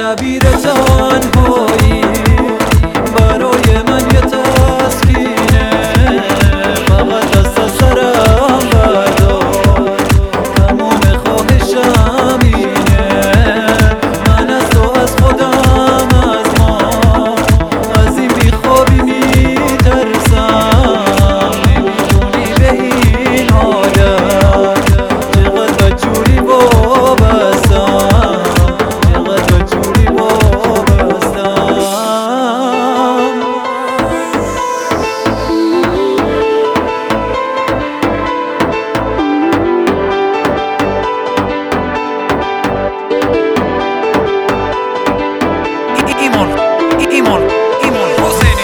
تعبیر تنهایی برای من یه تسکینه. فقط دست از سرم بردار، تمام خواهشم اینه. من از تو، از خودم، از ما، از این بیخوابی میترسم. نمیدونی به این حالت چقدر بدجوری وابستم، چقدر بدجوری وابستم. ایمان حسینی.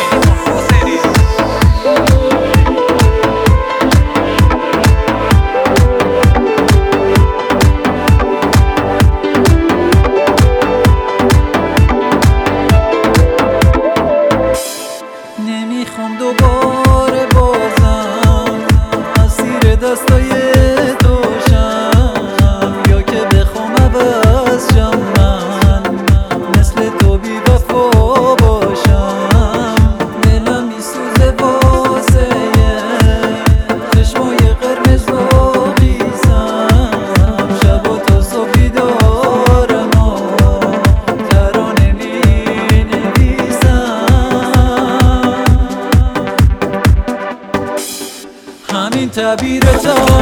نمیخوام دوباره بازم اسیر دستای تو شم، یا که بخوام عوض شم من مثل تو بی وفا باشم. دلم میسوزه واسه چشمای قرمز و قیزم. شب و تا صبح بیدارم و ترانه مینویسم. همین تعبیر